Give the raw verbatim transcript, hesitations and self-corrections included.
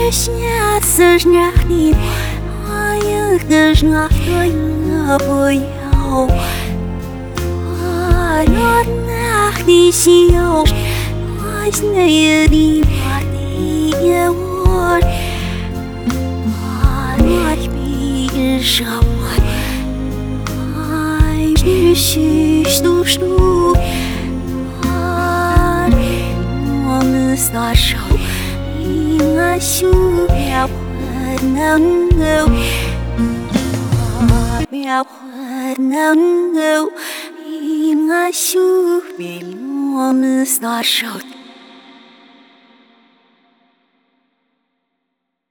Снятся моих дождях твоего родных висел Возьмя рыбатые вор Мать бежала Ай, ждущий, что что Он старший I should be a no no be a no no I should be on the star show